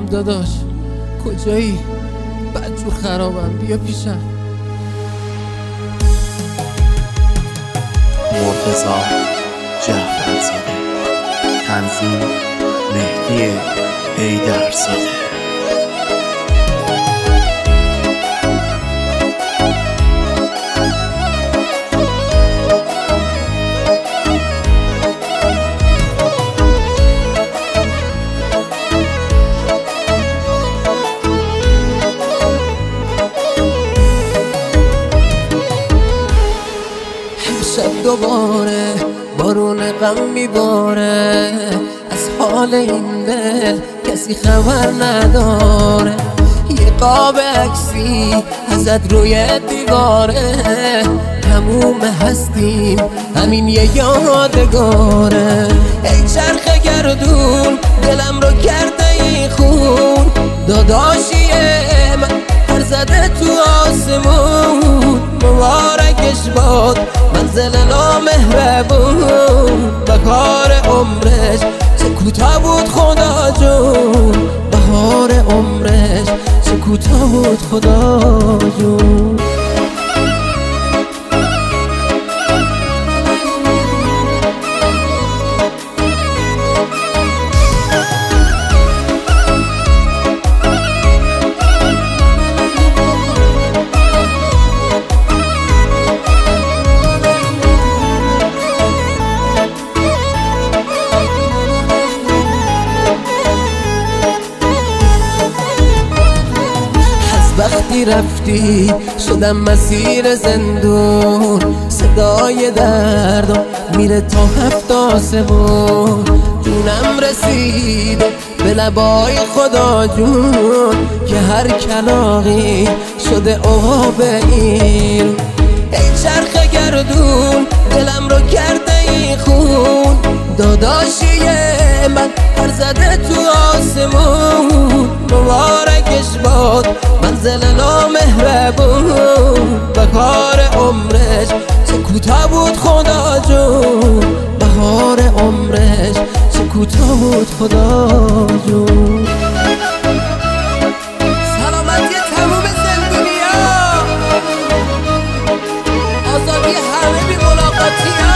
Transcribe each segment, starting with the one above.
داداش کجایی؟ بدجور خرابم، بیا پیشم. مرتضی جعفرزاده، تنظیم مهدی حیدرزاده. شب دوباره بارون غم میباره، از حال این دل کسی خبر نداره. یه قاب عکسی ازت روی دیواره، تموم هستیم همین یه یادگاره. ای چرخ گردون دلم رو کرده این خون، داداشیه من پر زده تو آسمون. مبارکش باد منزل نامهربون، بهار عمرش چه کوتاه بود خدا جون. بهار عمرش چه کوتاه بود خدا جون. وقتی رفتی شدم مسیر زندون، صدای دردم میره تا 7 آسمون. جونم رسیده به لبای خدا جون، که هر کلاغی شده آب این. ای چرخ گردون دلم رو کرده این خون، داداشیه من پر زده تو آسمون. مبارکش باد منزل نامهربون، بهار عمرش چه کوتاه بود خدا جون. بهار عمرش چه کوتاه بود خدا جون. سلامتی تموم زندونیا، آزادی همه بی ملاقاتی ها.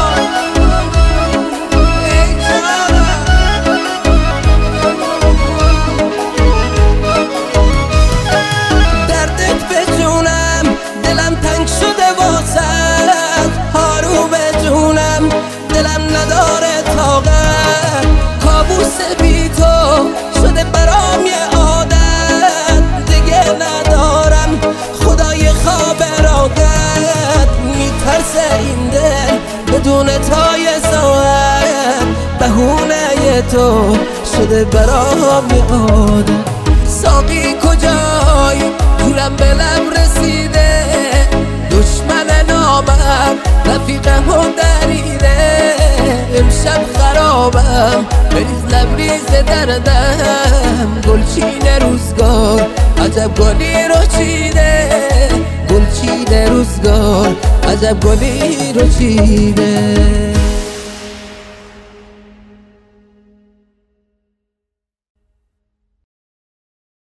دلم نداره طاقت، کابوس بی تو شده برام یه عادت. دیگه ندارم خدای خواب ارادت، میترسه این دل بدون تای ساعت. بهونه تو شده برام یه عادت. ساقی کجایی؟ جونم به لب رسیده، دشمن نامم رفیقم و دریده. امشب خرابم بریز لبریز دردم، گلچین روزگار عجب گلی رو چیده. گلچین روزگار عجب گلی رو چیده.